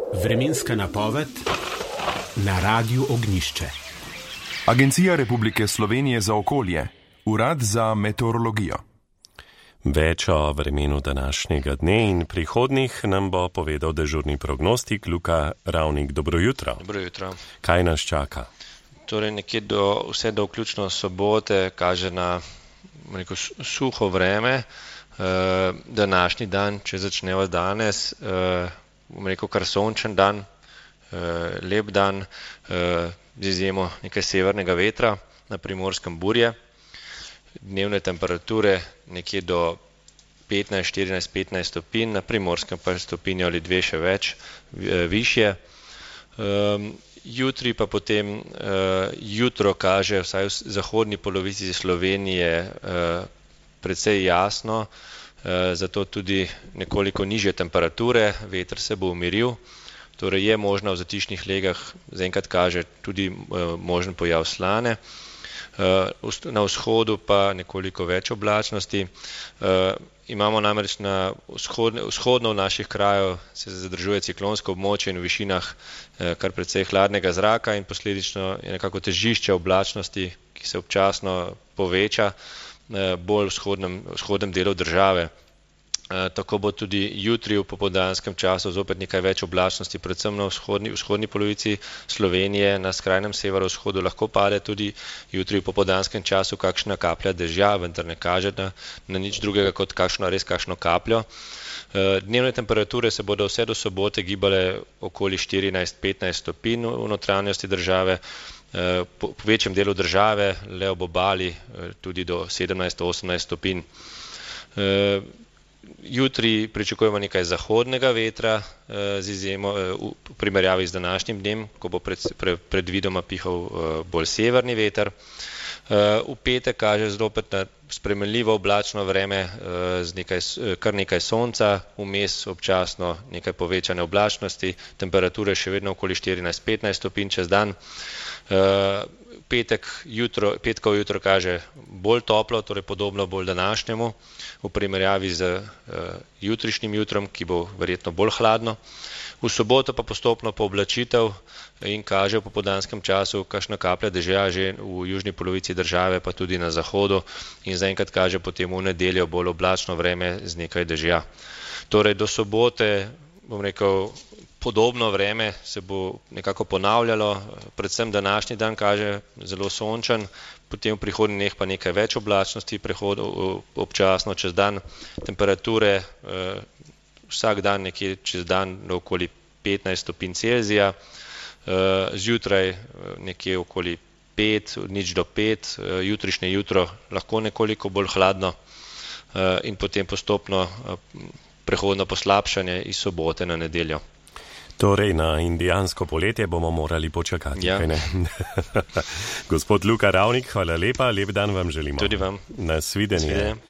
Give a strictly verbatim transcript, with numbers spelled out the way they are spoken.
Vremenska napoved na Radiu Ognjišče. Agencija Republike Slovenije za okolje, Urad za meteorologijo. Več o vremenu današnjega dne in prihodnjih nam bo povedal dežurni prognostik Luka Ravnik. Dobro jutro. Dobro jutro. Kaj nas čaka? Torej nekje do, vse do vključno sobote kaže na neko suho vreme. E, današnji dan, če začneva danes, e, bom rekel kar sončen dan, e, lep dan, e, z izjemo nekaj severnega vetra, na Primorskem burje. Dnevne temperature nekje do petnajst, štirinajst, petnajst stopinj, na Primorskem pa stopinjo ali dve še več, višje. Um, jutri pa potem uh, jutro kaže vsaj v zahodni polovici Slovenije uh, precej jasno, uh, zato tudi nekoliko nižje temperature, veter se bo umiril, torej je možno v zatišnih legah, zaenkrat kaže tudi uh, možen pojav slane. Na vzhodu pa nekoliko več oblačnosti. Imamo namreč na vzhodno, vzhodno v naših krajev se zadržuje ciklonsko območje in v višinah kar precej hladnega zraka in posledično je nekako težišče oblačnosti, ki se občasno poveča bolj v vzhodnem, vzhodnem delu države. Tako bo tudi jutri v popoldanskem času zopet nekaj več oblačnosti, predvsem na vzhodni, vzhodni polovici Slovenije, na skrajnem severovzhodu lahko pade tudi jutri v popoldanskem času kakšna kaplja dežja, vendar ne kaže na, na nič drugega kot kakšno, res kakšno kapljo. Dnevne temperature se bodo vse do sobote gibale okoli štirinajst, petnajst stopinj v notranjosti države, po, po večjem delu države, le ob obali tudi do sedemnajst, osemnajst stopinj. Jutri pričakujemo nekaj zahodnega vetra z izjemo v primerjavi z današnjim dnem, ko bo pred, pred, predvidoma pihal bolj severni veter. V petek kaže zopet na spremenljivo oblačno vreme z nekaj, kar nekaj sonca, vmes občasno nekaj povečane oblačnosti, temperature še vedno okoli štirinajst, petnajst stopinj čez dan. Petek jutro, petkov jutro kaže bolj toplo, torej podobno bolj današnjemu, v primerjavi z uh, jutrišnjim jutrom, ki bo verjetno bolj hladno. V soboto pa postopno pooblačitev in kaže v popoldanskem času kakšna kaplja dežja že v južni polovici države, pa tudi na zahodu in zaenkrat kaže potem v nedeljo bolj oblačno vreme z nekaj dežja. Torej do sobote, bom rekel, podobno vreme se bo nekako ponavljalo, predvsem današnji dan kaže zelo sončen, potem v prihodnjih dneh pa nekaj več oblačnosti, prehod občasno čez dan, temperature eh, vsak dan nekje čez dan do okoli petnajst stopinj Celzija, eh, zjutraj nekje okoli pet, nič do pet, eh, jutrišnje jutro lahko nekoliko bolj hladno eh, in potem postopno eh, prehodno poslabšanje iz sobote na nedeljo. Torej, na indijansko poletje bomo morali počakati, ja. Kaj ne? Gospod Luka Ravnik, hvala lepa, lep dan vam želimo. Tudi vam. Nasvidenje.